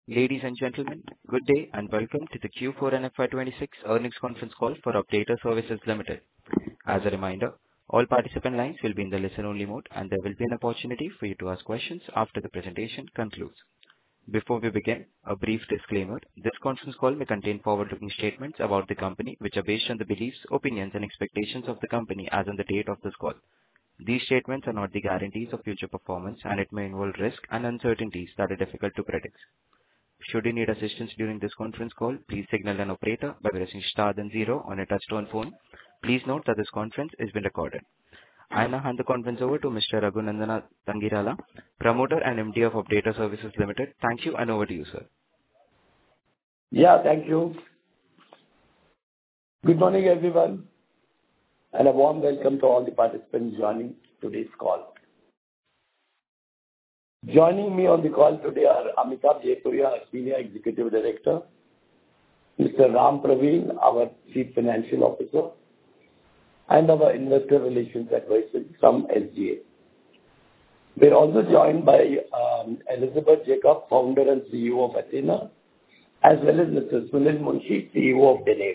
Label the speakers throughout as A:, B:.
A: Ladies and gentlemen, good day and welcome to the Q4 and FY26 earnings conference call for Updata Services Limited. As a reminder, all participant lines will be in the listen-only mode, and there will be an opportunity for you to ask questions after the presentation concludes. Before we begin, a brief disclaimer: this conference call may contain forward-looking statements about the company, which are based on the beliefs, opinions, and expectations of the company as on the date of this call. These statements are not the guarantees of future performance, and it may involve risks and uncertainties that are difficult to predict. Should you need assistance during this conference call, please signal an operator by pressing star then zero on a touch-tone phone. Please note that this conference is being recorded. I now hand the conference over to Mr. Raghunandana Tangirala, Promoter and MD of Updata Services Limited. Thank you, and over to you, sir.
B: Yeah, thank you. Good morning, everyone, and a warm welcome to all the participants joining today's call. Joining me on the call today are Amitabh Jaipuria, our Senior Executive Director, Mr. Ram Praveen, our Chief Financial Officer, and our Investor Relations Advisor from SGA. We're also joined by Elizabeth Jacob, Founder and CEO of Athena, as well as Mr. Sunil Munshi, CEO of Dene.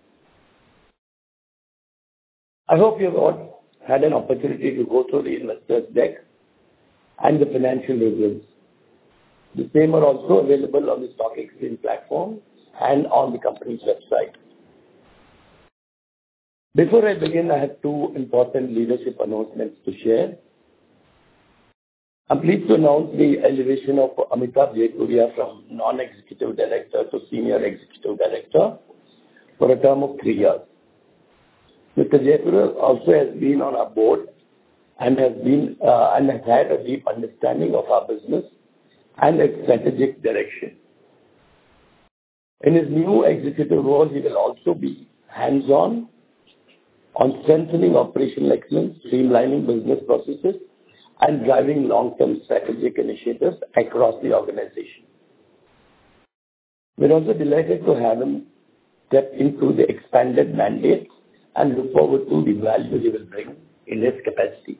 B: I hope you've all had an opportunity to go through the investors' deck and the financial results. The same are also available on the stock exchange platform and on the company's website. Before I begin, I have two important leadership announcements to share. I'm pleased to announce the elevation of Amitabh Jaipuria from Non-Executive Director to Senior Executive Director for a term of 3 years. Mr. Jaipuria also has been on our board and has had a deep understanding of our business and its strategic direction. In his new executive role, he will also be hands-on on strengthening operational excellence, streamlining business processes, and driving long-term strategic initiatives across the organization. We're also delighted to have him step into the expanded mandate and look forward to the value he will bring in his capacity.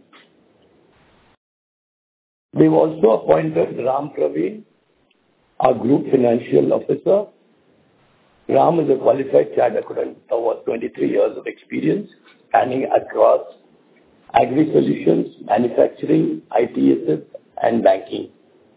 B: We've also appointed Ram Praveen, our Group Financial Officer. Ram is a qualified chartered accountant with over 23 years of experience spanning across agri-solutions, manufacturing, ITSS, and banking.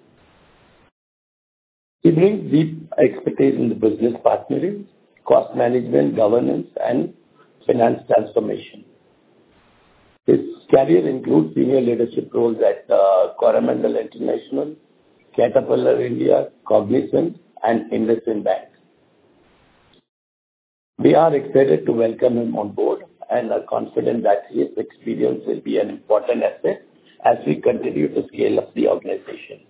B: He brings deep expertise in the business partnering, cost management, governance, and finance transformation. His career includes senior leadership roles at Coromandel International, Caterpillar India, Cognizant, and IndusInd Bank. We are excited to welcome him on board and are confident that his experience will be an important asset as we continue to scale up the organization.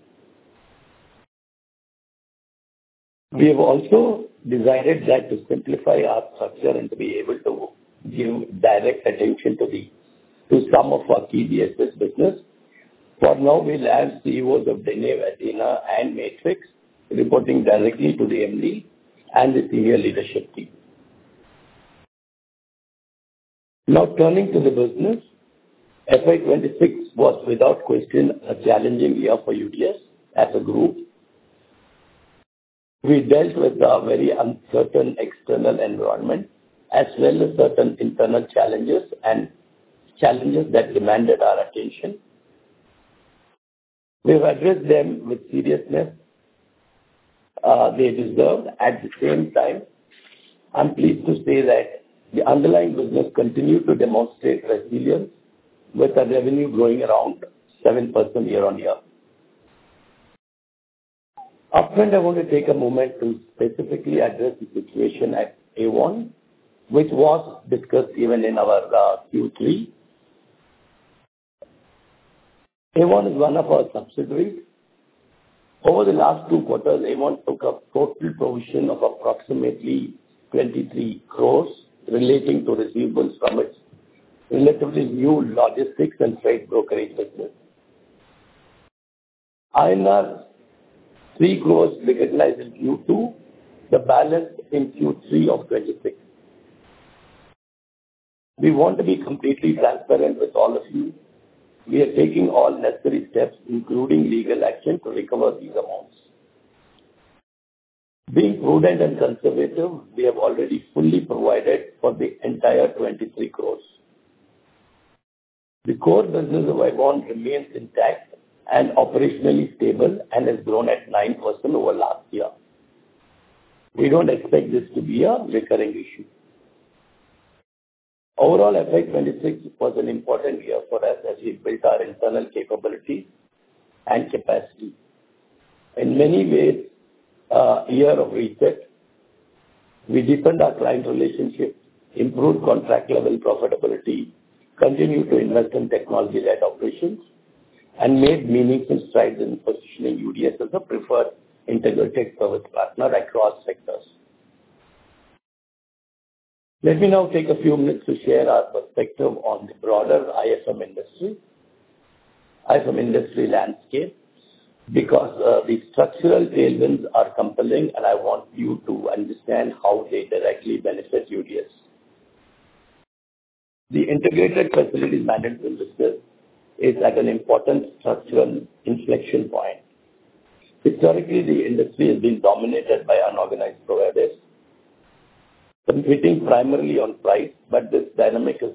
B: We have also decided that to simplify our structure and to be able to give direct attention to some of our key BSS business. For now, we'll have CEOs of Dene, Athena, and Matrix reporting directly to the MD and the senior leadership team. Now, turning to the business, FY26 was without question a challenging year for UTS as a group. We dealt with a very uncertain external environment as well as certain internal challenges that demanded our attention. We've addressed them with seriousness they deserve. At the same time, I'm pleased to say that the underlying business continued to demonstrate resilience with a revenue growing around 7% year on year. Upfront, I want to take a moment to specifically address the situation at A1, which was discussed even in our Q3. A1 is one of our subsidiaries. Over the last 2 quarters, A1 took a total provision of approximately 23 crores relating to receivables from its relatively new logistics and freight brokerage business. INR 3 crores recognized in Q2, the balance in Q3 of 26. We want to be completely transparent with all of you. We are taking all necessary steps, including legal action, to recover these amounts. Being prudent and conservative, we have already fully provided for the entire 23 crores. The core business of IBON remains intact and operationally stable and has grown at 9% over last year. We don't expect this to be a recurring issue. Overall, FY26 was an important year for us as we built our internal capabilities and capacity. In many ways, a year of reset. We deepened our client relationships, improved contract level profitability, continued to invest in technology-led operations, and made meaningful strides in positioning UDS as a preferred integrated service partner across sectors. Let me now take a few minutes to share our perspective on the broader IFM industry landscape, because the structural tailwinds are compelling, and I want you to understand how they directly benefit UDS. The integrated facilities management business is at an important structural inflection point. Historically, the industry has been dominated by unorganized providers, competing primarily on price, but this dynamic is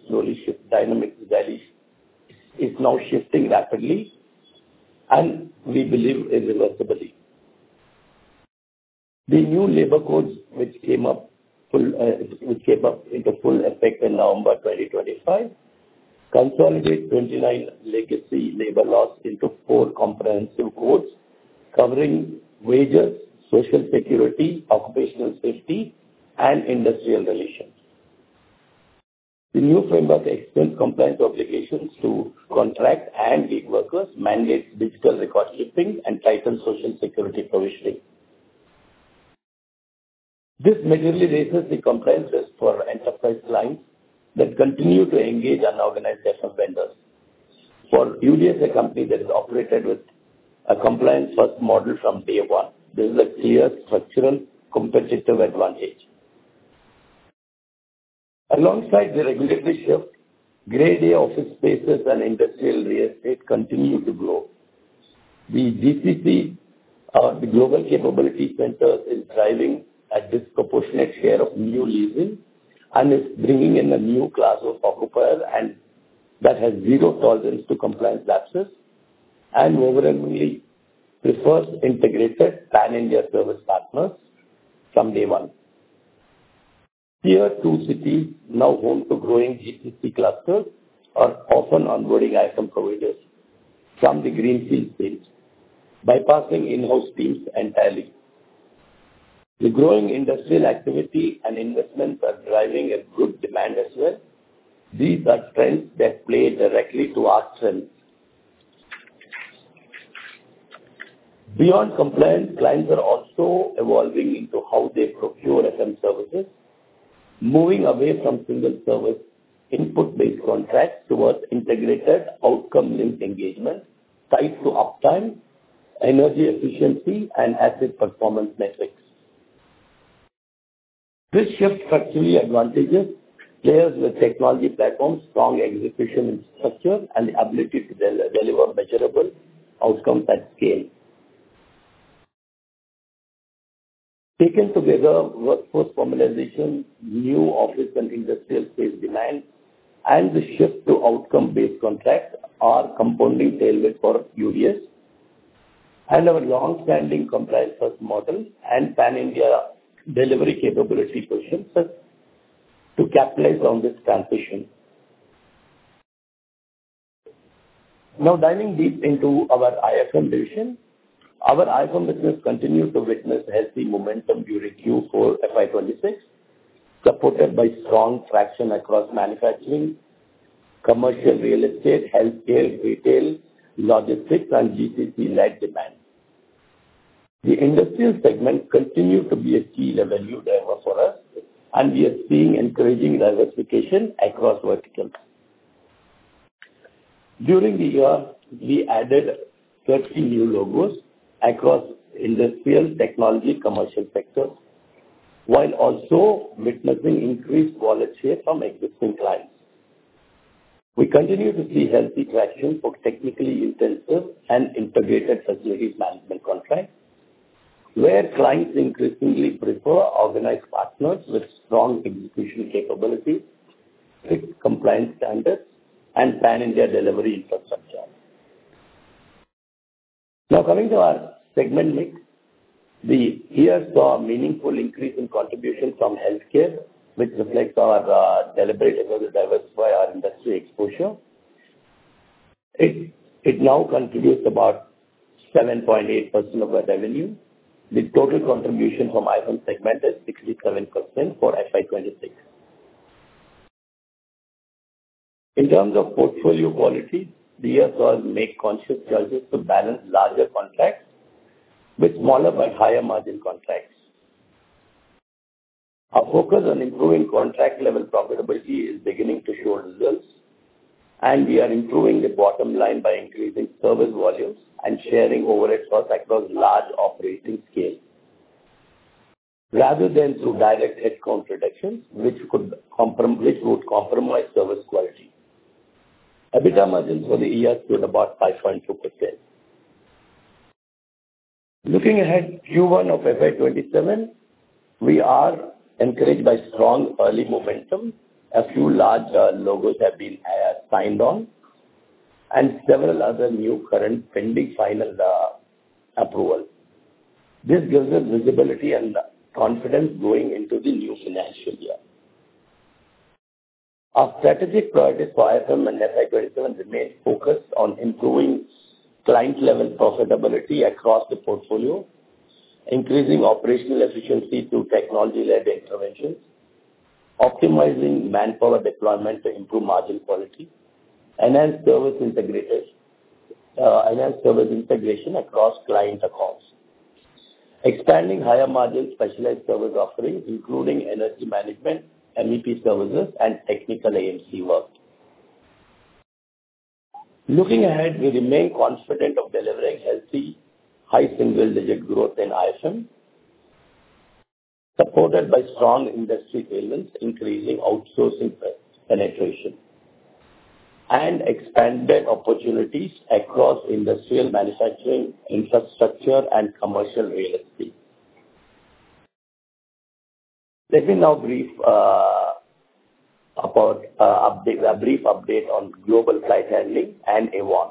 B: now shifting rapidly, and we believe irreversibly. The new labor codes which came up into full effect in November 2025 consolidate 29 legacy labor laws into 4 comprehensive codes covering wages, social security, occupational safety, and industrial relations. The new framework extends compliance obligations to contract and gig workers, mandates digital record keeping, and tightens social security provisioning. This materially raises the compliance risk for enterprise clients that continue to engage unorganized FM vendors. For UDS, a company that is operated with a compliance-first model from day one, this is a clear structural competitive advantage. Alongside the regulatory shift, grade A office spaces and industrial real estate continue to grow. The GCC, the Global Capability Center, is driving a disproportionate share of new leasing and is bringing in a new class of occupier and that has zero tolerance to compliance lapses and overwhelmingly prefers integrated pan-India service partners from day one. Tier 2 cities, now home to growing GCC clusters, are often onboarding IFM providers from the greenfield stage, bypassing in-house teams entirely. The growing industrial activity and investments are driving a good demand as well. These are trends that play directly to our strengths. Beyond compliance, clients are also evolving into how they procure FM services, moving away from single service input-based contracts towards integrated outcome-linked engagement tied to uptime, energy efficiency, and asset performance metrics. This shift structurally advantages players with technology platforms, strong execution infrastructure, and the ability to deliver measurable outcomes at scale. Taken together, workforce formalization, new office and industrial space demand, and the shift to outcome-based contracts are compounding tailwind for UDS, and our long-standing compliance-first model and pan-India delivery capability positions us to capitalize on this transition. Now diving deep into our IFM division, our IFM business continued to witness healthy momentum during Q4 FY26, supported by strong traction across manufacturing, commercial real estate, healthcare, retail, logistics, and GCC-led demand. The industrial segment continued to be a key revenue driver for us, and we are seeing encouraging diversification across verticals. During the year, we added 30 new logos across industrial, technology, commercial sectors, while also witnessing increased wallet share from existing clients. We continue to see healthy traction for technically intensive and integrated facilities management contracts, where clients increasingly prefer organized partners with strong execution capabilities, strict compliance standards, and pan-India delivery infrastructure. Now, coming to our segment mix, the year saw a meaningful increase in contribution from healthcare, which reflects our deliberate effort to diversify our industry exposure. It now contributes about 7.8% of our revenue. The total contribution from iPhone segment is 67% for FY26. In terms of portfolio quality, the year saw us make conscious choices to balance larger contracts with smaller but higher margin contracts. Our focus on improving contract level profitability is beginning to show results, and we are improving the bottom line by increasing service volumes and sharing overhead costs across large operating scale, rather than through direct headcount reductions, which would compromise service quality. EBITDA margins for the year stood about 5.2%. Looking ahead, Q1 of FY27, we are encouraged by strong early momentum. A few large logos have been signed on, and several other new current pending final approval. This gives us visibility and confidence going into the new financial year. Our strategic priorities for IFM and FY27 remain focused on improving client-level profitability across the portfolio, increasing operational efficiency through technology-led interventions, optimizing manpower deployment to improve margin quality, enhance service integration across client accounts, expanding higher margin specialized service offerings, including energy management, MEP services, and technical AMC work. Looking ahead, we remain confident of delivering healthy, high single-digit growth in IFM, supported by strong industry tailwinds, increasing outsourcing penetration, and expanded opportunities across industrial manufacturing, infrastructure, and commercial real estate. Let me now brief update on Global Flight Handling and Avon.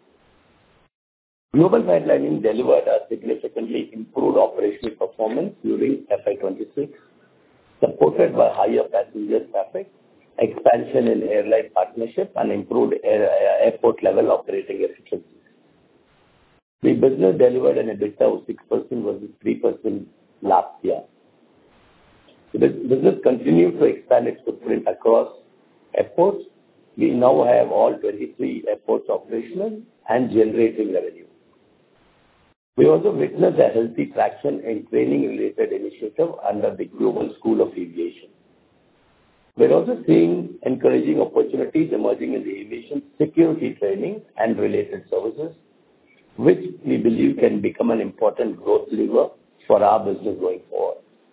B: Global Flight Handling delivered a significantly improved operational performance during FY26, supported by higher passenger traffic, expansion in airline partnership, and improved airport-level operating efficiency. The business delivered an EBITDA of 6% versus 3% last year. The business continued to expand its footprint across airports. We now have all 23 airports operational and generating revenue. We also witnessed a healthy traction in training-related initiative under the Global School of Aviation. We're also seeing encouraging opportunities emerging in the aviation security training and related services, which we believe can become an important growth lever for our business going forward.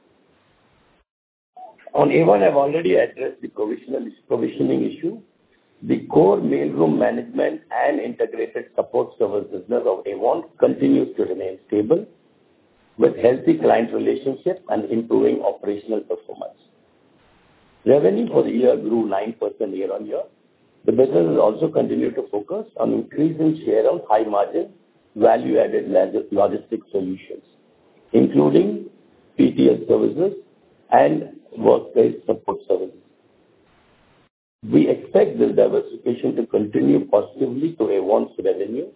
B: On Avon, I've already addressed the provisioning issue. The core mailroom management and integrated support service business of Avon continues to remain stable, with healthy client relationships and improving operational performance. Revenue for the year grew 9% year-on-year. The business has also continued to focus on increasing share of high-margin, value-added logistics solutions, including PTS services and workplace support services. We expect this diversification to continue positively to Avon's revenue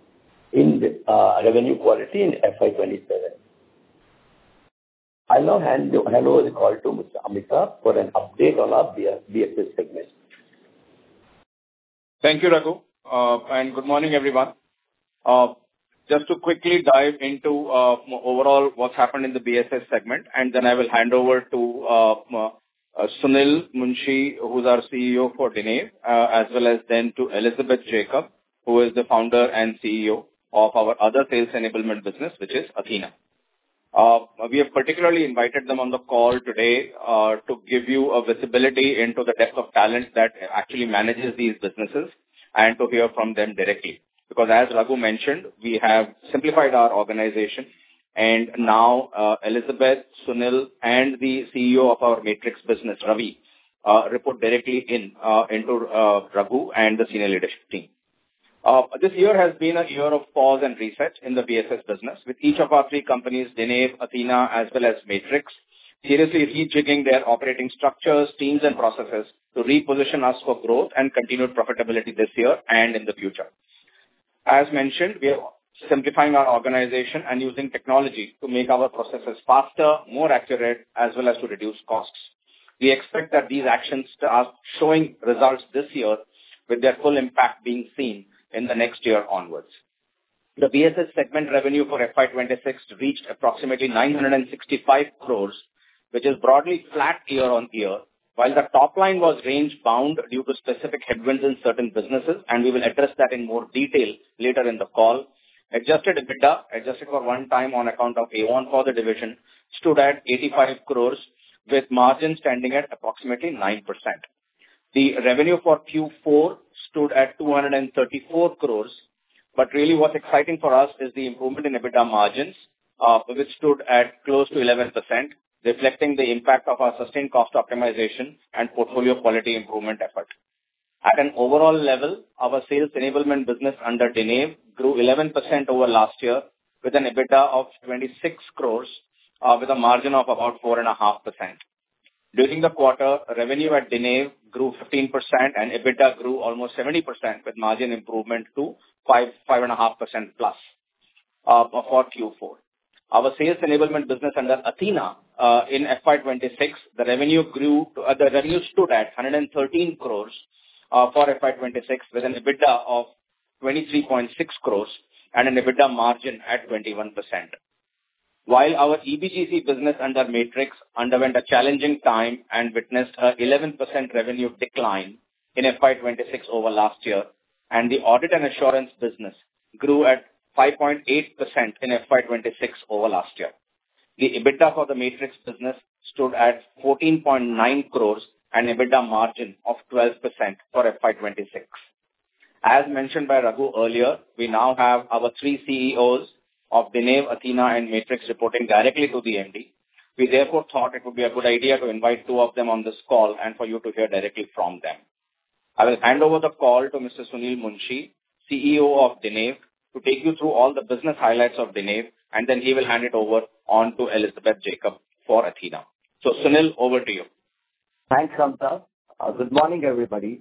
B: quality in FY27. I'll now hand over the call to Mr. Amitabh for an update on our BFS segment.
C: Thank you, Raghu, and good morning, everyone. Just to quickly dive into overall what's happened in the BFS segment, and then I will hand over to Sunil Munshi, who's our CEO for Dinev, as well as then to Elizabeth Jacob, who is the founder and CEO of our other sales enablement business, which is Athena. We have particularly invited them on the call today to give you a visibility into the depth of talent that actually manages these businesses and to hear from them directly. Because as Raghu mentioned, we have simplified our organization and now Elizabeth, Sunil, and the CEO of our Matrix business, Ravi, report directly into Raghu and the senior leadership team. This year has been a year of pause and reset in the BSS business, with each of our three companies, Dinave, Athena, as well as Matrix, seriously rejigging their operating structures, teams, and processes to reposition us for growth and continued profitability this year and in the future. As mentioned, we are simplifying our organization and using technology to make our processes faster, more accurate, as well as to reduce costs. We expect that these actions are showing results this year, with their full impact being seen in the next year onwards. The BSS segment revenue for FY26 reached approximately 965 crores, which is broadly flat year-on-year, while the top line was range-bound due to specific headwinds in certain businesses, and we will address that in more detail later in the call. Adjusted EBITDA, adjusted for one time on account of A1 for the division, stood at 85 crores, with margin standing at approximately 9%. The revenue for Q4 stood at 234 crores, but really what's exciting for us is the improvement in EBITDA margins, which stood at close to 11%, reflecting the impact of our sustained cost optimization and portfolio quality improvement effort. At an overall level, our sales enablement business under Dinave grew 11% over last year, with an EBITDA of 26 crores, with a margin of about 4.5%. During the quarter, revenue at Dinave grew 15% and EBITDA grew almost 70%, with margin improvement to 5.5% plus for Q4. Our sales enablement business under Athena in FY26, the revenue stood at 113 crores for FY26, with an EBITDA of 23.6 crores and an EBITDA margin at 21%. While our EBGC business under Matrix underwent a challenging time and witnessed a 11% revenue decline in FY26 over last year, and the audit and assurance business grew at 5.8% in FY26 over last year. The EBITDA for the Matrix business stood at 14.9 crores and EBITDA margin of 12% for FY26. As mentioned by Raghu earlier, we now have our three CEOs of Dinave, Athena, and Matrix reporting directly to the MD. We therefore thought it would be a good idea to invite two of them on this call and for you to hear directly from them. I will hand over the call to Mr. Sunil Munshi, CEO of Dinave, to take you through all the business highlights of Dinave, and then he will hand it over on to Elizabeth Jacob for Athena. So, Sunil, over to you.
D: Thanks, Amitabh. Good morning, everybody.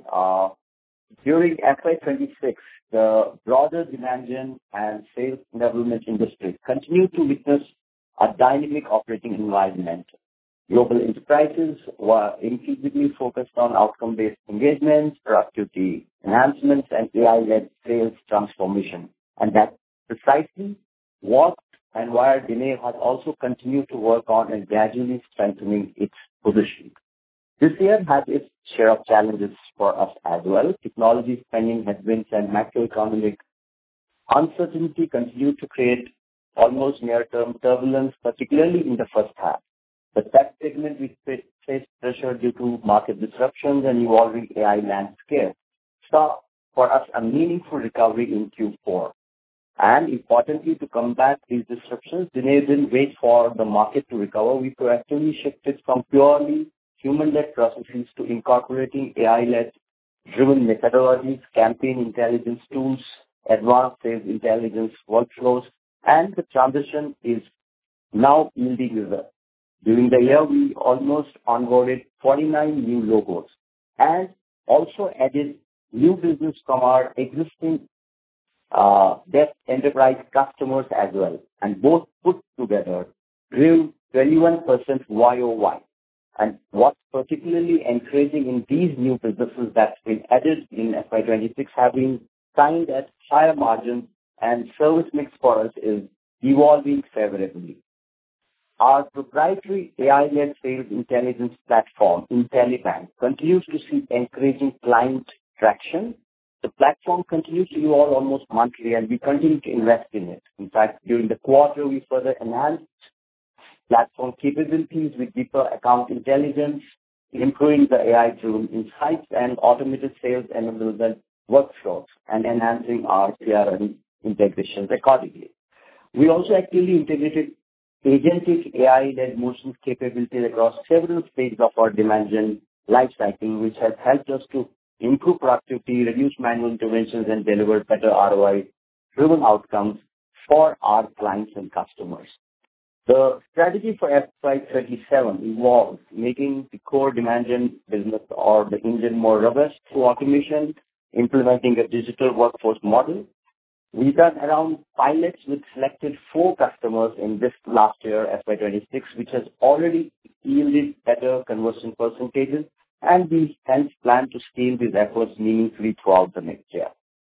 D: During FY26, the broader demand gen and sales enablement industry continue to witness a dynamic operating environment. Global enterprises were increasingly focused on outcome-based engagements, productivity enhancements, and AI-led sales transformation. And that's precisely what and why Dinave has also continued to work on and gradually strengthening its position. This year has its share of challenges for us as well. Technology spending headwinds and macroeconomic uncertainty continue to create almost near-term turbulence, particularly in the first half. The tech segment we face pressure due to market disruptions and evolving AI landscape saw for us a meaningful recovery in Q4. And importantly, to combat these disruptions, Dinave didn't wait for the market to recover. We proactively shifted from purely human-led processes to incorporating AI-led driven methodologies, campaign intelligence tools, advanced sales intelligence workflows, and the transition is now yielding results. During the year, we almost onboarded 49 new logos and also added new business from our existing depth enterprise customers as well. And both put together grew 21% YOY. And what's particularly encouraging in these new businesses that's been added in FY26 have been signed at higher margins, and service mix for us is evolving favorably. Our proprietary AI-led sales intelligence platform, IntelliBank, continues to see encouraging client traction. The platform continues to evolve almost monthly, and we continue to invest in it. In fact, during the quarter, we further enhanced platform capabilities with deeper account intelligence, improving the AI-driven insights and automated sales enablement workflows, and enhancing our CRM integrations accordingly. We also actively integrated agentic AI-led motion capabilities across several stages of our demand gen life cycle, which has helped us to improve productivity, reduce manual interventions, and deliver better ROI-driven outcomes for our clients and customers. The strategy for FY27 involves making the core demand gen business or the engine more robust through automation, implementing a digital workforce model. We've done around pilots with selected 4 customers in this last year, FY26, which has already yielded better conversion percentages, and we hence plan to scale these efforts meaningfully throughout the next year.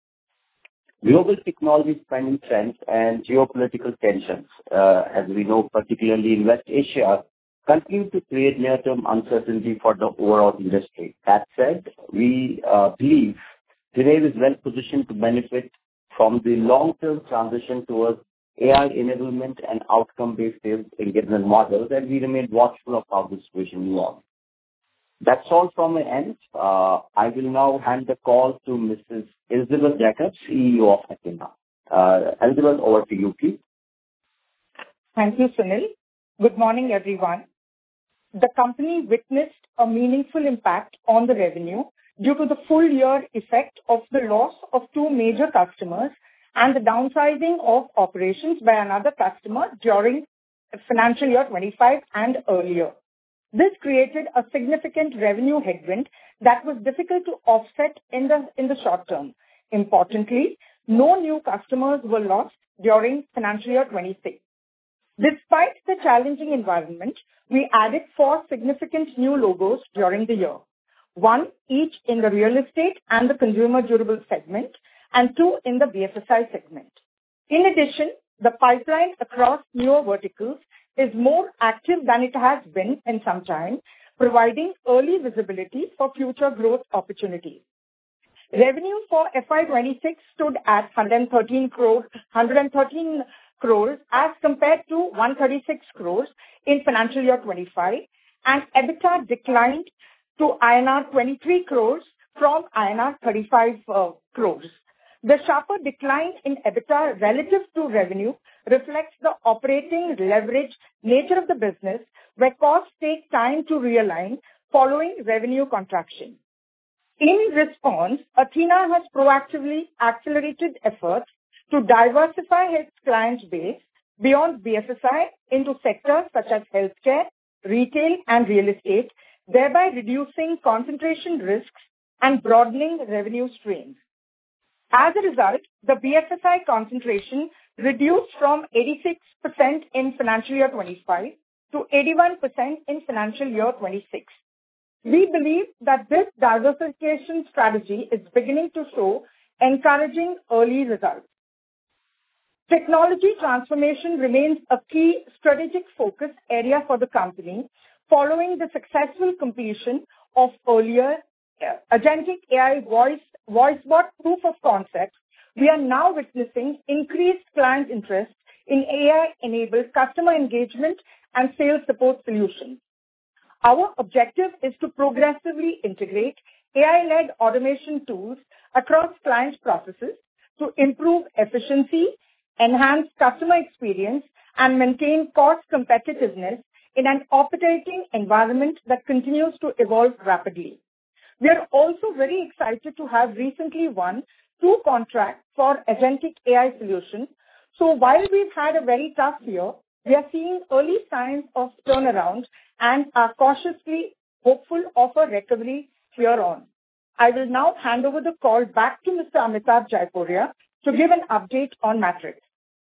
D: Global technology spending trends and geopolitical tensions, as we know, particularly in West Asia, continue to create near-term uncertainty for the overall industry. That said, we believe Triveni is well positioned to benefit from the long-term transition towards AI enablement and outcome-based sales engagement models, and we remain watchful of how this situation evolves. That's all from my end. I will now hand the call to Mrs. Elizabeth Jacobs, CEO of Athena. Elizabeth, over to you, please.
E: Thank you, Sunil. Good morning, everyone. The company witnessed a meaningful impact on the revenue due to the full year effect of the loss of 2 major customers and the downsizing of operations by another customer during financial year 25 and earlier. This created a significant revenue headwind that was difficult to offset in the short term. Importantly, no new customers were lost during financial year 26. Despite the challenging environment, we added 4 significant new logos during the year, 1 each in the real estate and the consumer durable segment, and 2 in the BFSI segment. In addition, the pipeline across newer verticals is more active than it has been in some time, providing early visibility for future growth opportunities. Revenue for FY26 stood at 113 crores as compared to 136 crores in financial year 25, and EBITDA declined to INR 23 crores from INR 35 crores. The sharper decline in EBITDA relative to revenue reflects the operating leverage nature of the business, where costs take time to realign following revenue contraction. In response, Athena has proactively accelerated efforts to diversify its client base beyond BFSI into sectors such as healthcare, retail, and real estate, thereby reducing concentration risks and broadening revenue streams. As a result, the BFSI concentration reduced from 86% in financial year 25 to 81% in financial year 26. We believe that this diversification strategy is beginning to show encouraging early results. Technology transformation remains a key strategic focus area for the company. Following the successful completion of earlier agentic AI voice bot proof of concept, we are now witnessing increased client interest in AI-enabled customer engagement and sales support solutions. Our objective is to progressively integrate AI-led automation tools across client processes to improve efficiency, enhance customer experience, and maintain cost competitiveness in an operating environment that continues to evolve rapidly. We are also very excited to have recently won 2 contracts for agentic AI solutions. So while we've had a very tough year, we are seeing early signs of turnaround and are cautiously hopeful of a recovery here on. I will now hand over the call back to Mr. Amitabh Jaipuria to give an update on Matrix.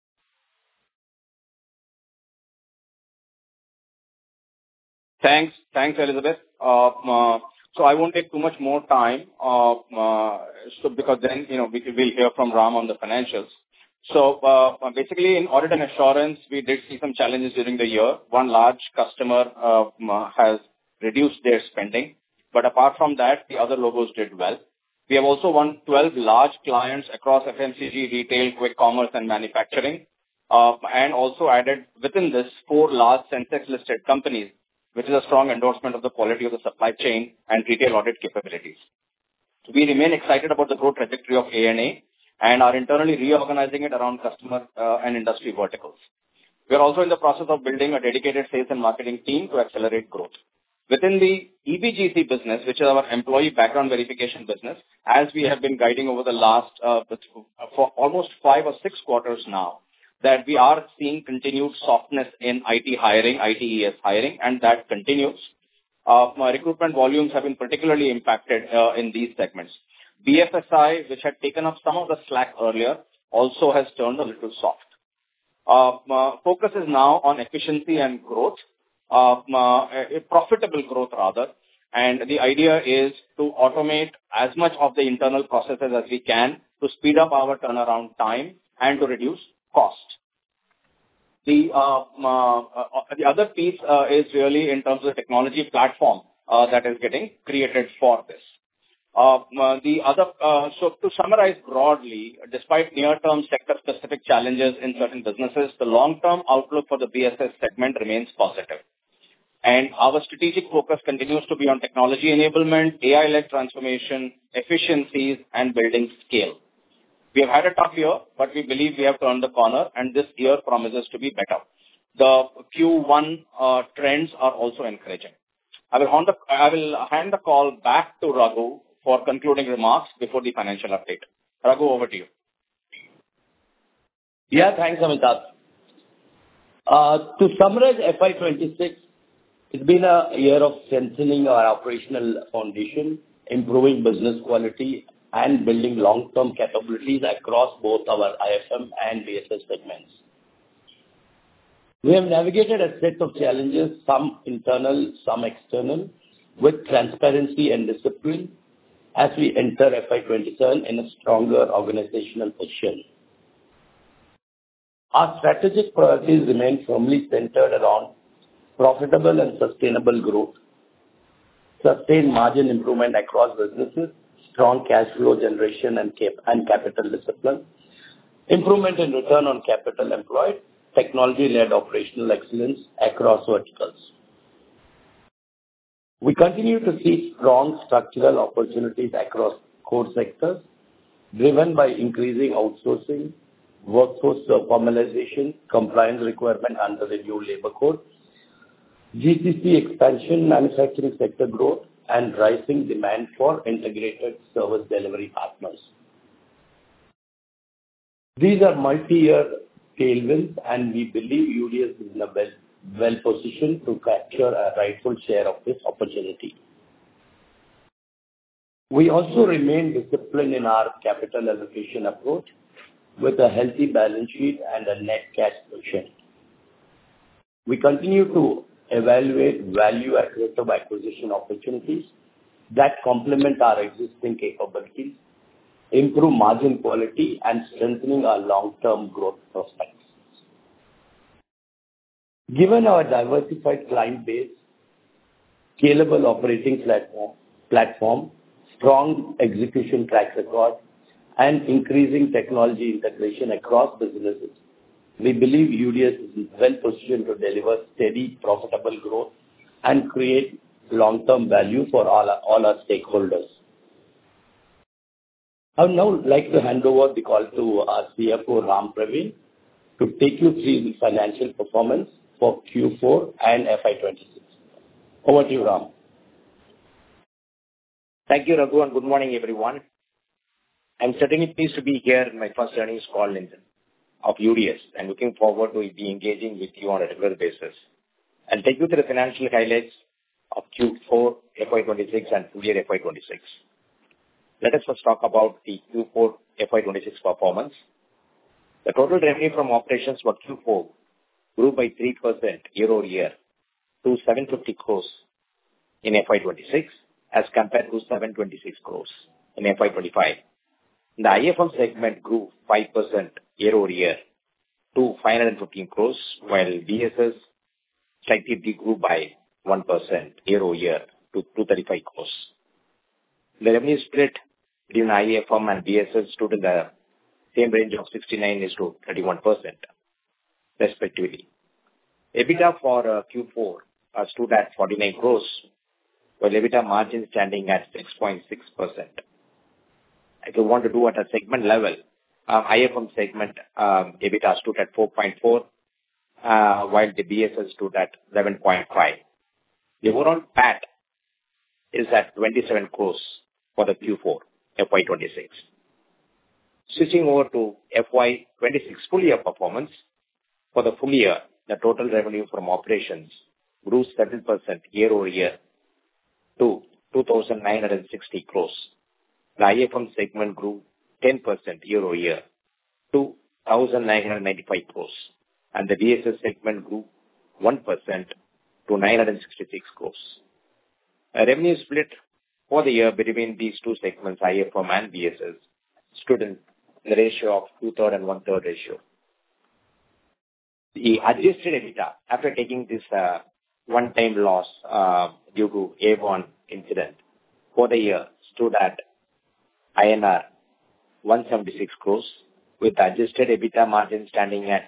C: Thanks, Elizabeth. So I won't take too much more time, because then we'll hear from Ram on the financials. So basically, in audit and assurance, we did see some challenges during the year. One large customer has reduced their spending, but apart from that, the other logos did well. We have also won 12 large clients across FMCG, retail, quick commerce, and manufacturing, and also added within this 4 large Sensex-listed companies, which is a strong endorsement of the quality of the supply chain and retail audit capabilities. We remain excited about the growth trajectory of A&A and are internally reorganizing it around customer and industry verticals. We are also in the process of building a dedicated sales and marketing team to accelerate growth. Within the EBGC business, which is our employee background verification business, as we have been guiding over the last for almost 5 or 6 quarters now, that we are seeing continued softness in IT hiring, ITES hiring, and that continues. My recruitment volumes have been particularly impacted in these segments. BFSI, which had taken up some of the slack earlier, also has turned a little soft. Focus is now on efficiency and growth, profitable growth rather, and the idea is to automate as much of the internal processes as we can to speed up our turnaround time and to reduce cost. The other piece is really in terms of the technology platform that is getting created for this. So to summarize broadly, despite near-term sector-specific challenges in certain businesses, the long-term outlook for the BSS segment remains positive. And our strategic focus continues to be on technology enablement, AI-led transformation, efficiencies, and building scale. We have had a tough year, but we believe we have turned the corner, and this year promises to be better. The Q1 trends are also encouraging. I will hand the call back to Raghu for concluding remarks before the financial update. Raghu, over to you.
B: Yeah, thanks, Amitabh. To summarize FY26, it's been a year of strengthening our operational foundation, improving business quality, and building long-term capabilities across both our IFM and BSS segments. We have navigated a set of challenges, some internal, some external, with transparency and discipline as we enter FY27 in a stronger organizational position. Our strategic priorities remain firmly centered around profitable and sustainable growth, sustained margin improvement across businesses, strong cash flow generation and capital discipline, improvement in return on capital employed, technology-led operational excellence across verticals. We continue to see strong structural opportunities across core sectors, driven by increasing outsourcing, workforce formalization, compliance requirement under the new labor code, GCC expansion, manufacturing sector growth, and rising demand for integrated service delivery partners. These are multi-year tailwinds, and we believe UDS is in a well-positioned to capture a rightful share of this opportunity. We also remain disciplined in our capital allocation approach with a healthy balance sheet and a net cash position. We continue to evaluate value-accretive acquisition opportunities that complement our existing capabilities, improve margin quality, and strengthening our long-term growth prospects. Given our diversified client base, scalable operating platform, strong execution track record, and increasing technology integration across businesses, we believe UDS is well positioned to deliver steady, profitable growth and create long-term value for all our stakeholders. I would now like to hand over the call to our CFO, Ram Praveen, to take you through the financial performance for Q4 and FY26. Over to you, Ram.
F: Thank you, Raghu, and good morning, everyone. I'm certainly pleased to be here in my first earnings call of UDS and looking forward to be engaging with you on a regular basis. I'll take you through the financial highlights of Q4 FY26 and full year FY26. Let us first talk about the Q4 FY26 performance. The total revenue from operations for Q4 grew by 3% year-over-year to 750 crores in FY26 as compared to 726 crores in FY25. The IFM segment grew 5% year-over-year to 515 crores, while BSS slightly grew by 1% year-over-year to 235 crores. The revenue split between IFM and BSS stood in the same range of 69:31%, respectively. EBITDA for Q4 stood at 49 crores, while EBITDA margin standing at 6.6%. If you want to do at a segment level, IFM segment EBITDA stood at 4.4, while the BSS stood at 11.5. The overall PAT is at 27 crores for the Q4 FY26. Switching over to FY26 full year performance, for the full year, the total revenue from operations grew 7% year-over-year to 2,960 crores. The IFM segment grew 10% year-over-year to 1,995 crores, and the BSS segment grew 1% to 966 crores. A revenue split for the year between these two segments, IFM and BSS, stood in the ratio of 2/3 and 1/3 ratio. The adjusted EBITDA, after taking this one-time loss due to Avon incident, for the year stood at INR 176 crores, with adjusted EBITDA margin standing at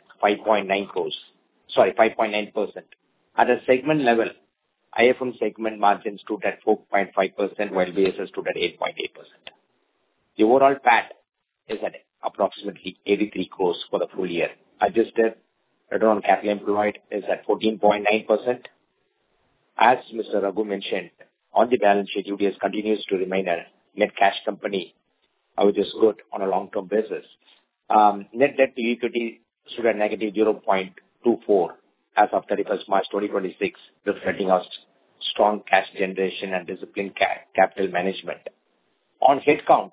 F: 5.9%. At a segment level, IFM segment margin stood at 4.5%, while BSS stood at 8.8%. The overall PAT is at approximately 83 crores for the full year. Adjusted return on capital employed is at 14.9%. As Mr. Raghu mentioned, on the balance sheet, UDS continues to remain a net cash company, which is good on a long-term basis. Net debt to equity stood at negative 0.24 as of 31st March 2026, reflecting our strong cash generation and disciplined capital management. On headcount,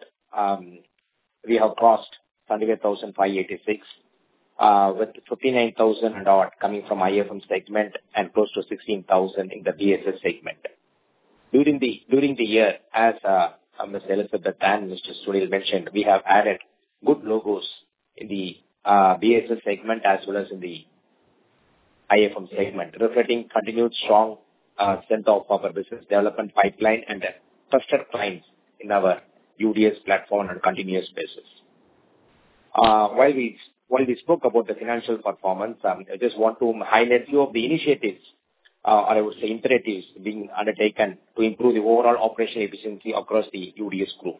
F: we have crossed 28,586, with 59,000 and odd coming from IFM segment and close to 16,000 in the BSS segment. During the year, as Ms. Elizabeth and Mr. Sunil mentioned, we have added good logos in the BSS segment as well as in the IFM segment, reflecting continued strong strength of our business development pipeline and trusted clients in our UDS platform on a continuous basis. While we spoke about the financial performance, I just want to highlight a few of the initiatives, or I would say imperatives, being undertaken to improve the overall operational efficiency across the UDS group.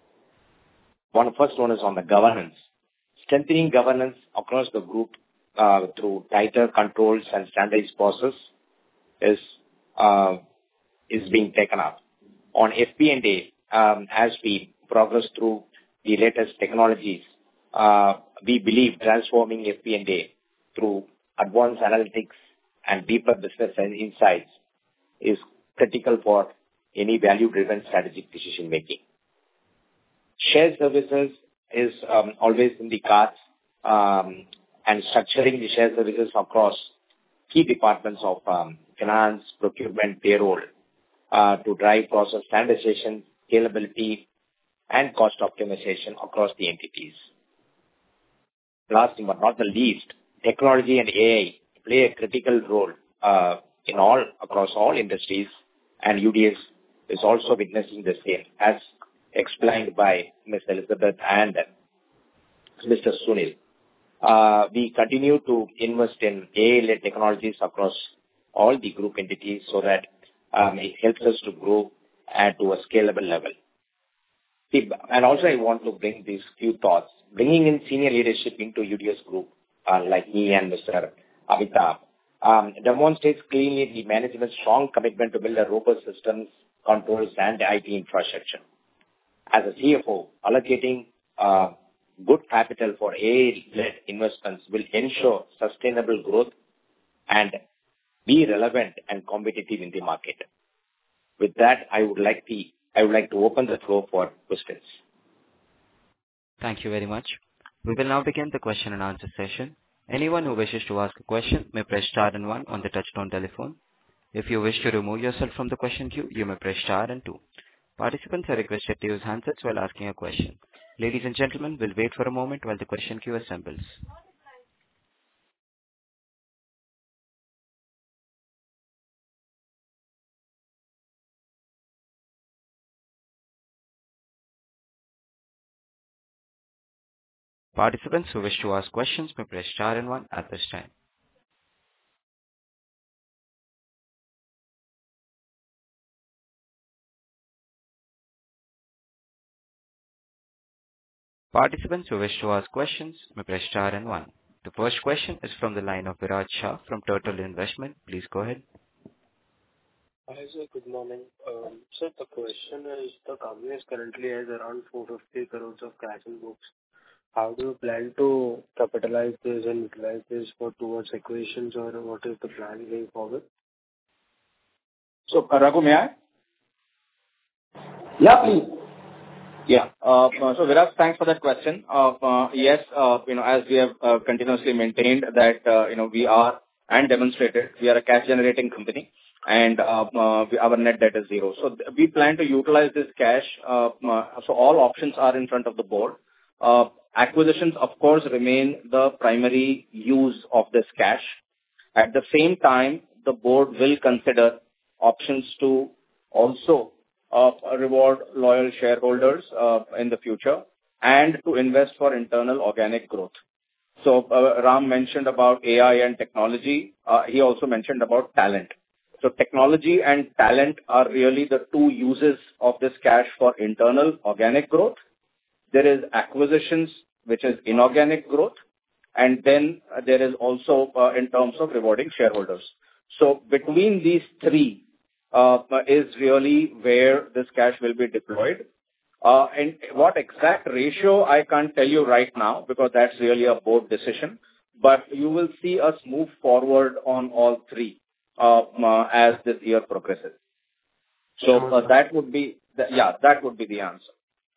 F: First one is on the governance. Strengthening governance across the group through tighter controls and standardized process is being taken up. On FP&A, as we progress through the latest technologies, we believe transforming FP&A through advanced analytics and deeper business insights is critical for any value-driven strategic decision-making. Shared services is always in the cards, and structuring the shared services across key departments of finance, procurement, payroll to drive process standardization, scalability, and cost optimization across the entities. Last but not the least, technology and AI play a critical role across all industries, and UDS is also witnessing the same, as explained by Ms. Elizabeth and Mr. Sunil. We continue to invest in AI-led technologies across all the group entities so that it helps us to grow to a scalable level. And also I want to bring these few thoughts. Bringing in senior leadership into UDS group, like me and Mr. Amitabh, demonstrates clearly the management's strong commitment to build a robust systems, controls, and IT infrastructure. As a CFO, allocating good capital for AI-led investments will ensure sustainable growth and be relevant and competitive in the market. With that, I would like to open the floor for questions.
A: Thank you very much. We will now begin the question and answer session. Anyone who wishes to ask a question may press star and one on the touchtone telephone. If you wish to remove yourself from the question queue, you may press star and two. Participants are requested to use handsets while asking a question. Ladies and gentlemen, we'll wait for a moment while the question queue assembles. Participants who wish to ask questions may press star and one at this time. Participants who wish to ask questions may press star and one. The first question is from the line of Viraj Shah from Turtle Investment. Please go ahead.
G: Hi, sir. Good morning. Sir, the question is, the company currently has around 450 crores of cash in books. How do you plan to capitalize this and utilize this towards acquisitions, or what is the plan going forward?
C: So, Raghu, may I?
B: Yeah, please.
C: Yeah. So Viraj, thanks for that question. Yes, as we have continuously maintained that, we are and demonstrated, we are a cash-generating company, and our net debt is zero. So we plan to utilize this cash. So all options are in front of the board. Acquisitions, of course, remain the primary use of this cash. At the same time, the board will consider options to also reward loyal shareholders in the future and to invest for internal organic growth. So Ram mentioned about AI and technology. He also mentioned about talent. So technology and talent are really the two uses of this cash for internal organic growth. There is acquisitions, which is inorganic growth, and then there is also in terms of rewarding shareholders. So between these three is really where this cash will be deployed. And what exact ratio, I can't tell you right now because that's really a board decision. But you will see us move forward on all three as this year progresses. So that would be the answer.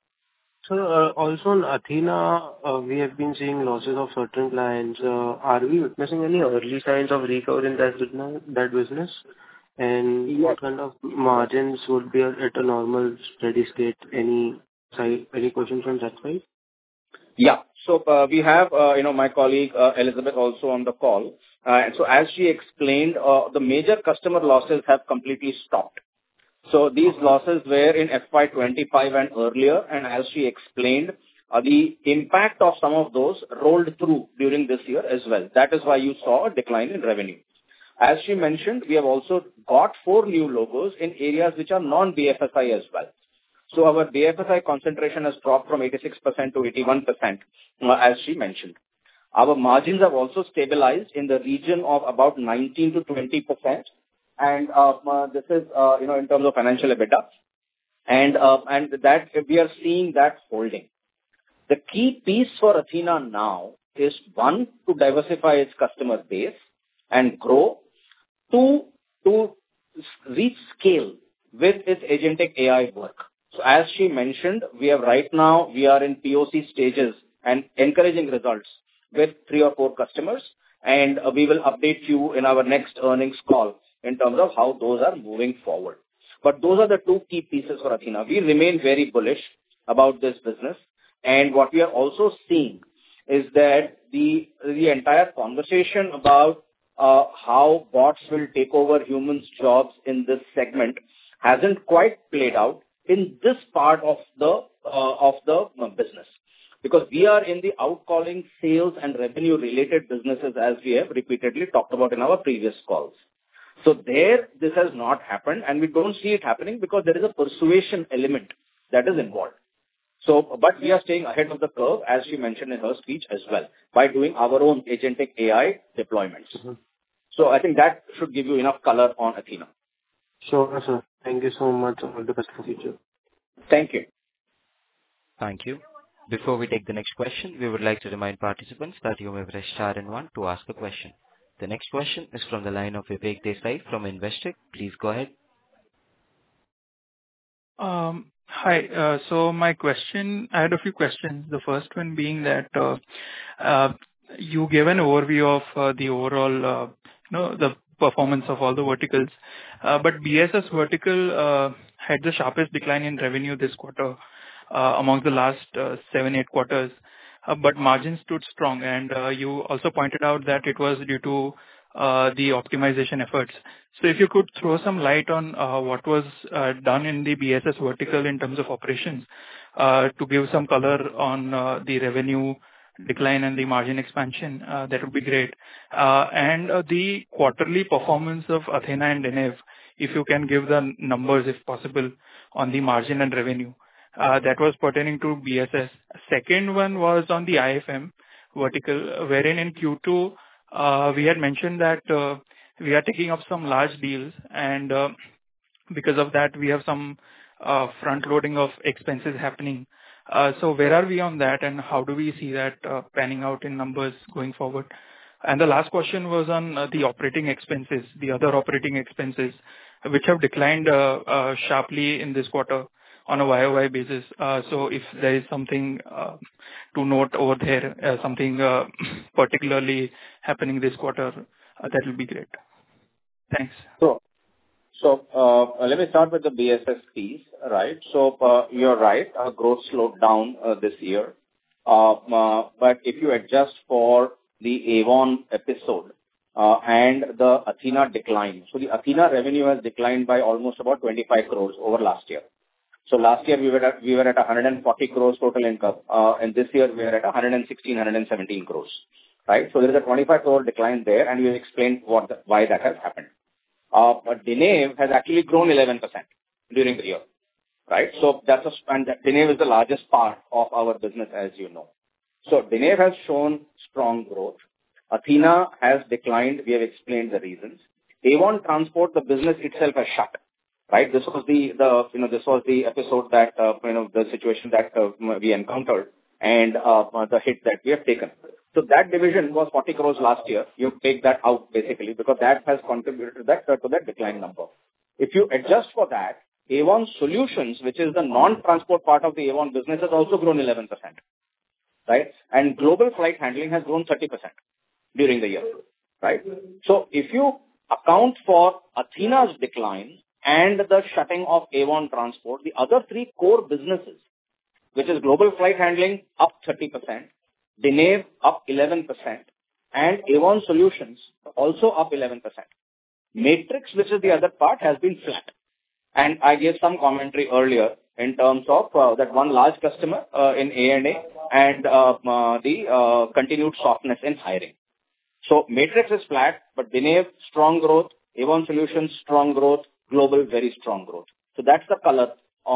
G: So also on Athena, we have been seeing losses of certain clients. Are we witnessing any early signs of recovery in that business? And what kind of margins would be at a normal steady state? Any questions on that side?
C: Yeah. So we have, my colleague Elizabeth also on the call. So as she explained, the major customer losses have completely stopped. So these losses were in FY25 and earlier, and as she explained, the impact of some of those rolled through during this year as well. That is why you saw a decline in revenue. As she mentioned, we have also got 4 new logos in areas which are non-BFSI as well. So our BFSI concentration has dropped from 86% to 81%, as she mentioned. Our margins have also stabilized in the region of about 19 to 20%. And this is, in terms of financial EBITDA. And that we are seeing that holding. The key piece for Athena now is, one, to diversify its customer base and grow. Two, to reach scale with its agentic AI work. So as she mentioned, we are in POC stages and encouraging results with 3 or 4 customers. And we will update you in our next earnings call in terms of how those are moving forward. But those are the 2 key pieces for Athena. We remain very bullish about this business. And what we are also seeing is that the entire conversation about how bots will take over humans' jobs in this segment hasn't quite played out in this part of the business. Because we are in the outcalling sales and revenue related businesses, as we have repeatedly talked about in our previous calls. So this has not happened, and we don't see it happening because there is a persuasion element that is involved. So, but we are staying ahead of the curve, as she mentioned in her speech as well, by doing our own agentic AI deployments. Mm-hmm. So I think that should give you enough color on Athena.
G: Sure, sir. Thank you so much. All the best for the future.
C: Thank you.
A: Thank you. Before we take the next question, we would like to remind participants that you may press star and 1 to ask a question. The next question is from the line of Vivek Desai from Investec. Please go ahead.
H: Hi. So my question, I had a few questions. The first one being that you gave an overview of the overall, the performance of all the verticals. But BSS vertical had the sharpest decline in revenue this quarter among the last 7-8 quarters. But margins stood strong, and you also pointed out that it was due to the optimization efforts. So if you could throw some light on what was done in the BSS vertical in terms of operations to give some color on the revenue decline and the margin expansion, that would be great. And the quarterly performance of Athena and Denev, if you can give the numbers, if possible, on the margin and revenue. That was pertaining to BSS. Second one was on the IFM. vertical, wherein in Q2, we had mentioned that we are taking up some large deals, and because of that, we have some front loading of expenses happening. So where are we on that, and how do we see that panning out in numbers going forward? And the last question was on the operating expenses, the other operating expenses, which have declined sharply in this quarter on a YOY basis. So if there is something to note over there, something particularly happening this quarter, that will be great. Thanks.
C: So let me start with the BSS piece, right? So you're right, our growth slowed down this year. But if you adjust for the Avon episode and the Athena decline, so the Athena revenue has declined by almost about 25 crores over last year. So last year we were at 140 crores total income, and this year we are at 117 crores, right? So there is a 25 crore decline there, and we have explained why that has happened. But Denave has actually grown 11% during the year, right? So and Denave is the largest part of our business, as you know. So Denave has shown strong growth. Athena has declined. We have explained the reasons. Avon Transport, the business itself has shut, right? This was the episode that the situation that we encountered and the hit that we have taken. So that division was 40 crores last year. You take that out basically because that has contributed to that decline number. If you adjust for that, Avon Solutions, which is the non-transport part of the Avon business, has also grown 11%, right? And Global Flight Handling has grown 30% during the year, right? So if you account for Athena's decline and the shutting of Avon Transport, the other three core businesses, which is Global Flight Handling, up 30%, Denave up 11%, and Avon Solutions also up 11%. Matrix, which is the other part, has been flat. And I gave some commentary earlier in terms of that one large customer in A&A and the continued softness in hiring. So Matrix is flat, but Denave, strong growth, Avon Solutions, strong growth, Global, very strong growth. So that's the color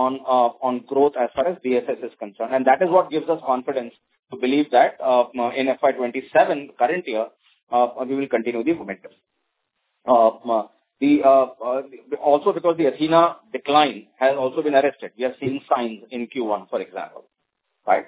C: on growth as far as BSS is concerned. And that is what gives us confidence to believe that in FY27, current year, we will continue the momentum. Also because the Athena decline has also been arrested. We are seeing signs in Q1, for example, right?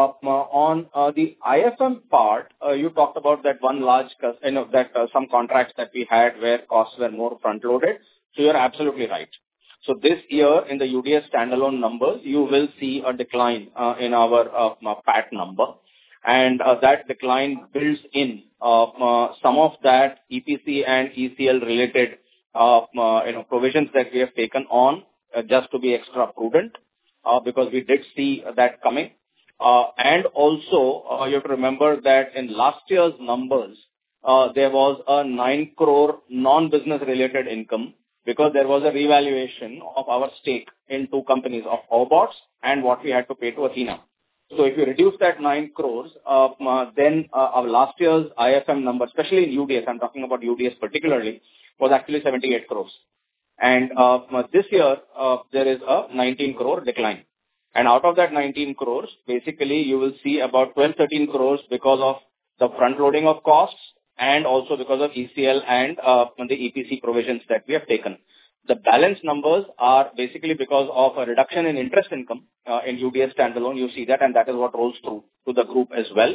C: On the IFM part, you talked about that one large, some contracts that we had where costs were more front-loaded. So you're absolutely right. So this year in the UDS standalone numbers, you will see a decline in our PAT number. And that decline builds in some of that EPC and ECL related provisions that we have taken on just to be extra prudent because we did see that coming. And also, you have to remember that in last year's numbers, there was a 9 crore non-business related income because there was a revaluation of our stake in two companies of Obots and what we had to pay to Athena. So if you reduce that 9 crores, then our last year's IFM number, especially in UDS, I'm talking about UDS particularly, was actually 78 crores. And this year, there is a 19 crore decline. And out of that 19 crores, basically you will see about 12-13 crores because of the front loading of costs and also because of ECL and the EPC provisions that we have taken. The balance numbers are basically because of a reduction in interest income in UDS standalone. You see that, and that is what rolls through to the group as well.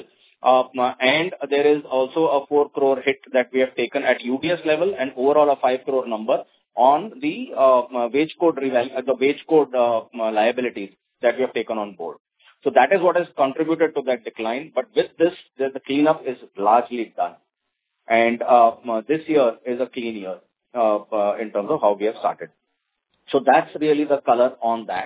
C: And there is also a 4 crore hit that we have taken at UDS level and overall a 5 crore number on the wage code liabilities that we have taken on board. So that is what has contributed to that decline. But with this, the cleanup is largely done. And this year is a clean year in terms of how we have started. So that's really the color on that.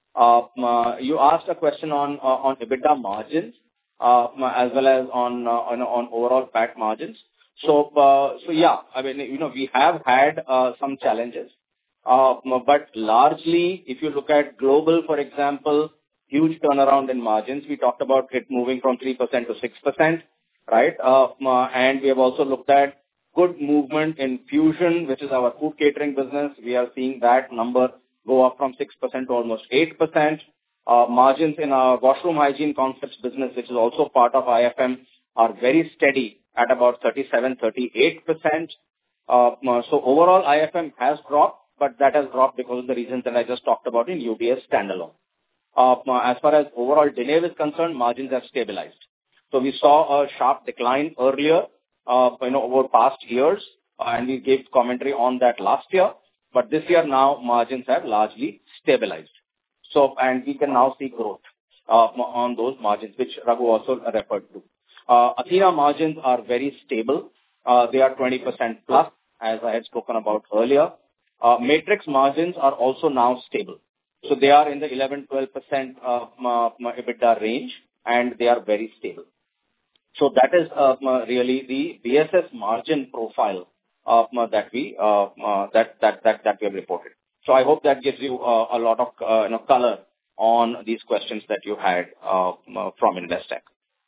C: You asked a question on EBITDA margins as well as on overall PAT margins. So yeah, I mean, we have had some challenges. But largely, if you look at global, for example, huge turnaround in margins. We talked about it moving from 3% to 6%, right? And we have also looked at good movement in Fusion, which is our food catering business. We are seeing that number go up from 6% to almost 8%. Margins in our washroom hygiene concepts business, which is also part of IFM, are very steady at about 37%-38%. So overall, IFM has dropped, but that has dropped because of the reasons that I just talked about in UBS standalone. As far as overall Dinev is concerned, margins have stabilized. So we saw a sharp decline earlier, over past years, and we gave commentary on that last year. But this year now, margins have largely stabilized. So, and we can now see growth on those margins, which Raghu also referred to. Athena margins are very stable. They are 20% plus, as I had spoken about earlier. Matrix margins are also now stable. So they are in the 11-12% EBITDA range, and they are very stable. So that is really the BSS margin profile that we have reported. So I hope that gives you a lot of color on these questions that you had from Investec.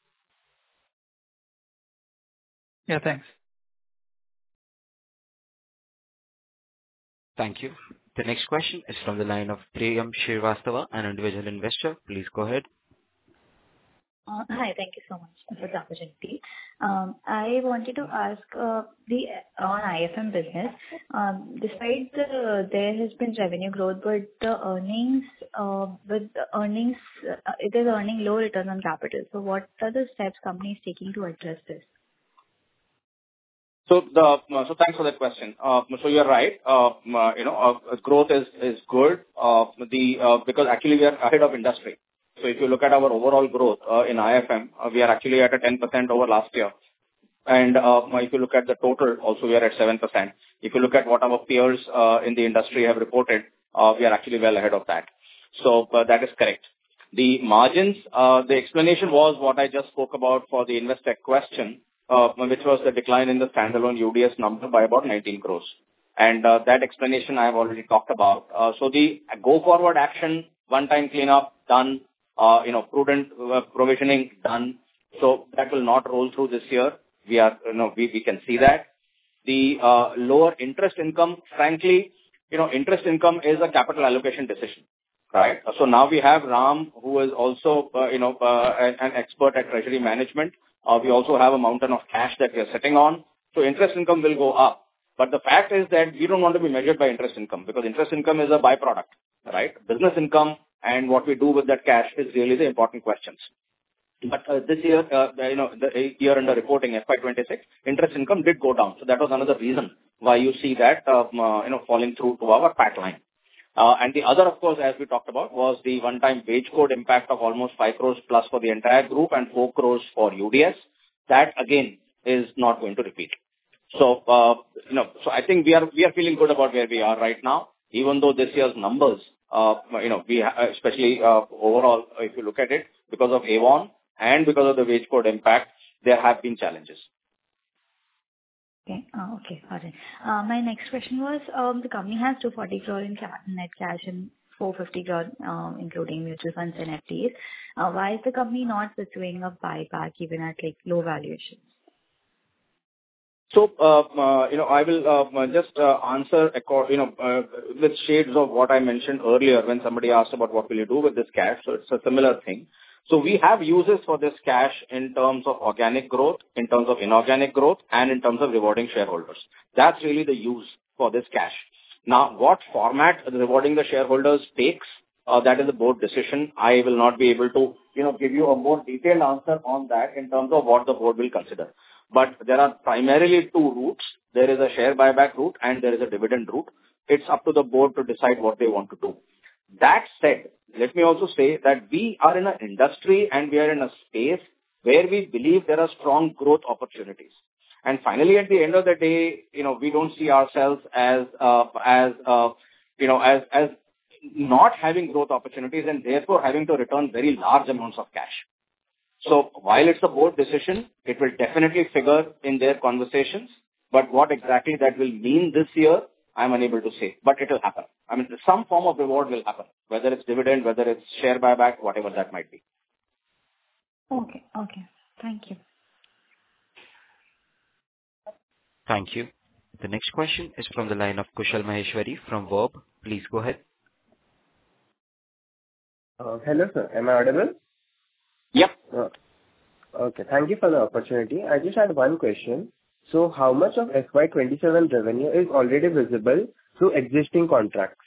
H: Yeah, thanks.
A: Thank you. The next question is from the line of Priyam Srivastava, an individual investor. Please go ahead.
I: Hi, thank you so much for the opportunity. I wanted to ask on IFM business, despite there has been revenue growth, but the earnings, it is earning low return on capital. So what are the steps company is taking to address this?
C: So thanks for that question. So you're right. Growth is good. Because actually we are ahead of industry. So if you look at our overall growth in IFM, we are actually at a 10% over last year. And if you look at the total, also we are at 7%. If you look at what our peers in the industry have reported, we are actually well ahead of that. So that is correct. The margins, the explanation was what I just spoke about for the Investec question, which was the decline in the standalone UDS number by about 19 crores. And that explanation I have already talked about. So the go-forward action, one-time cleanup done, prudent provisioning done. So that will not roll through this year. We can see that. The lower interest income, frankly, interest income is a capital allocation decision, right? So now we have Ram, who is also, an expert at treasury management. We also have a mountain of cash that we are sitting on. So interest income will go up. But the fact is that we don't want to be measured by interest income because interest income is a byproduct, right? Business income and what we do with that cash is really the important questions. But this year, the year under reporting FY26, interest income did go down. So that was another reason why you see that, falling through to our PAT line. And the other, of course, as we talked about, was the one-time wage code impact of almost 5 crores plus for the entire group and 4 crores for UDS. That again is not going to repeat. So, so I think we are feeling good about where we are right now, even though this year's numbers, we especially overall, if you look at it, because of Avon and because of the wage code impact, there have been challenges.
I: Okay. Okay. Got it. My next question was, the company has 240 crore in net cash and 450 crore, including mutual funds and FDs. Why is the company not pursuing a buyback even at low valuations?
C: So, I will just answer with shades of what I mentioned earlier when somebody asked about what will you do with this cash. So it's a similar thing. So we have uses for this cash in terms of organic growth, in terms of inorganic growth, and in terms of rewarding shareholders. That's really the use for this cash. Now, what format rewarding the shareholders takes, that is a board decision. I will not be able to, give you a more detailed answer on that in terms of what the board will consider. But there are primarily two routes. There is a share buyback route and there is a dividend route. It's up to the board to decide what they want to do. That said, let me also say that we are in an industry and we are in a space where we believe there are strong growth opportunities. And finally, at the end of the day, we don't see ourselves as not having growth opportunities and therefore having to return very large amounts of cash. So while it's a board decision, it will definitely figure in their conversations. But what exactly that will mean this year, I'm unable to say. But it will happen. I mean, some form of reward will happen, whether it's dividend, whether it's share buyback, whatever that might be.
I: Okay. Okay. Thank you.
A: Thank you. The next question is from the line of Kushal Maheshwari from Verb. Please go ahead.
J: Hello, sir. Am I audible?
C: Yep.
G: Okay. Thank you for the opportunity. I just had one question. So how much of FY27 revenue is already visible through existing contracts?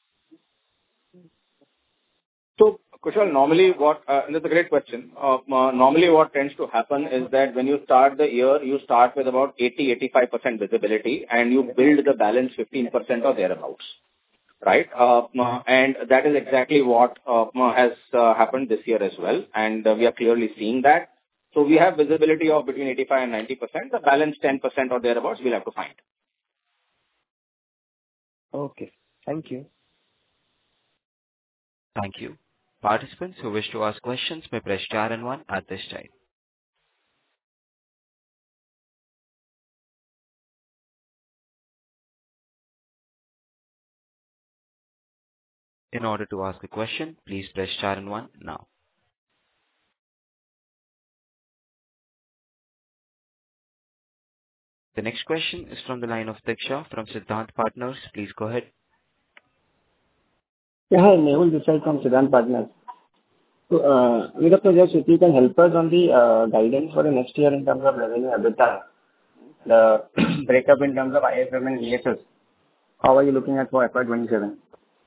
C: So, Kushal, normally and that's a great question. Normally what tends to happen is that when you start the year, you start with about 80-85% visibility, and you build the balance 15% or thereabouts, right? And that is exactly what has happened this year as well, and we are clearly seeing that. So we have visibility of between 85 and 90%. The balance 10% or thereabouts, we'll have to find.
G: Okay. Thank you.
A: Thank you. Participants who wish to ask questions may press star and one at this time. In order to ask a question, please press star and one now. The next question is from the line of Diksha from Siddhant Partners. Please go ahead.
J: Yeah, hi, Mehul this side from Siddhant Partners. So, Mr. if you can help us on the guidance for the next year in terms of revenue EBITDA, the breakup in terms of IFM and VSS. How are you looking at for FY27?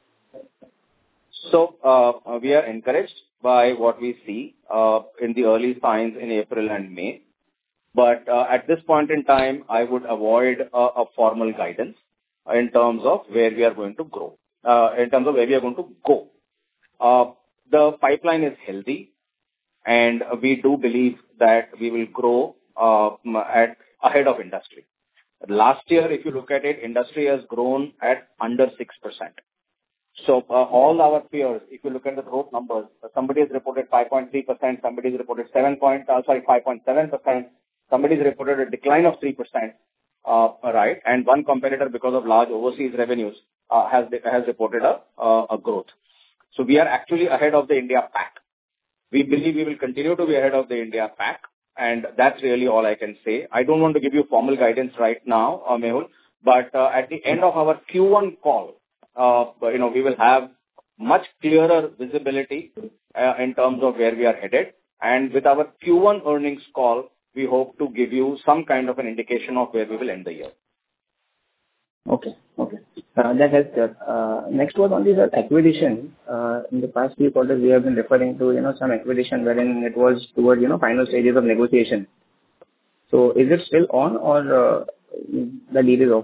C: So, we are encouraged by what we see in the early signs in April and May. But at this point in time, I would avoid a formal guidance in terms of where we are going to grow, in terms of where we are going to go. The pipeline is healthy, and we do believe that we will grow ahead of industry. Last year, if you look at it, industry has grown at under 6%. So all our peers, if you look at the growth numbers, somebody has reported 5.3%, somebody has reported 5.7%, somebody has reported a decline of 3%, right? And one competitor, because of large overseas revenues, has reported a growth. So we are actually ahead of the India pack. We believe we will continue to be ahead of the India pack, and that's really all I can say. I don't want to give you formal guidance right now, Mehul, but at the end of our Q1 call, we will have much clearer visibility in terms of where we are headed. And with our Q1 earnings call, we hope to give you some kind of an indication of where we will end the year.
J: Okay. That helps. Next one on this acquisition. In the past few quarters, we have been referring to some acquisition wherein it was towards final stages of negotiation. So is it still on, or the deal is off?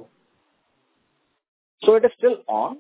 C: So it is still on.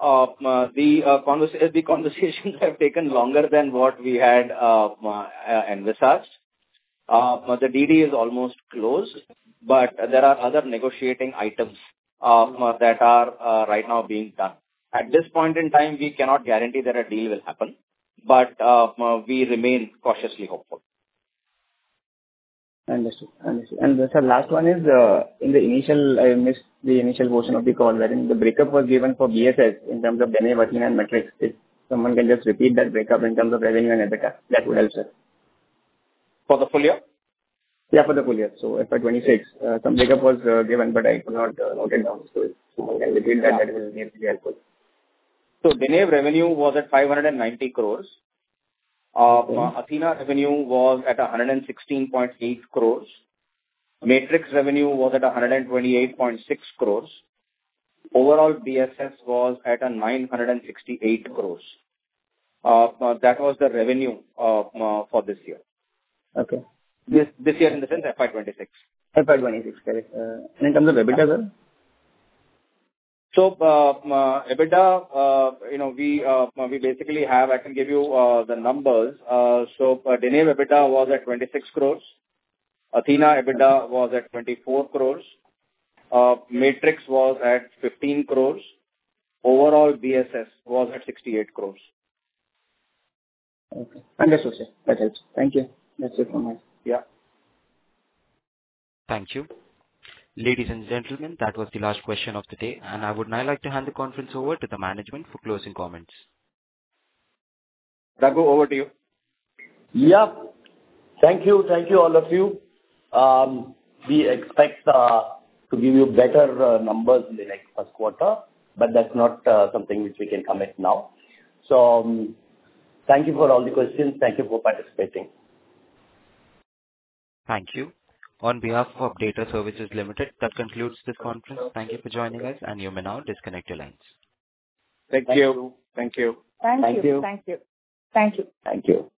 C: The conversations have taken longer than what we had envisaged. The DD is almost closed, but there are other negotiating items that are right now being done. At this point in time, we cannot guarantee that a deal will happen, but we remain cautiously hopeful.
J: Understood. And sir, last one is in the initial, I missed the initial portion of the call wherein the breakup was given for BSS in terms of Dene, Athena and Matrix. If someone can just repeat that breakup in terms of revenue and EBITDA, that would help, sir.
C: For the full year?
J: Yeah, for the full year. So FY26, some breakup was given, but I could not note it down. So if someone can repeat that, that will be helpful.
C: So Dene revenue was at 590 crores. Athena revenue was at 116.8 crores. Matrix revenue was at 128.6 crores. Overall BSS was at 968 crores. That was the revenue for this year.
J: Okay.
C: This year in the sense FY26.
J: FY26, correct. And in terms of EBITDA, sir?
C: So EBITDA, we basically have, I can give you the numbers. So Dene EBITDA was at 26 crores. Athena EBITDA was at 24 crores. Matrix was at 15 crores. Overall BSS was at 68 crores.
J: Okay. Understood, sir. That helps. Thank you. That's it from my side.
C: Yeah.
A: Thank you. Ladies and gentlemen, that was the last question of the day, and I would now like to hand the conference over to the management for closing comments.
C: Raghu, over to you.
B: Yeah. Thank you, all of you. We expect to give you better numbers in the next first quarter, but that's not something which we can commit now. So thank you for all the questions. Thank you for participating.
A: Thank you. On behalf of Data Services Limited, that concludes this conference. Thank you for joining us, and you may now disconnect your lines.
C: Thank you. Thank you.
E: Thank
D: Thank
E: you.
D: you.
E: Thank you. Thank you.
D: Thank you.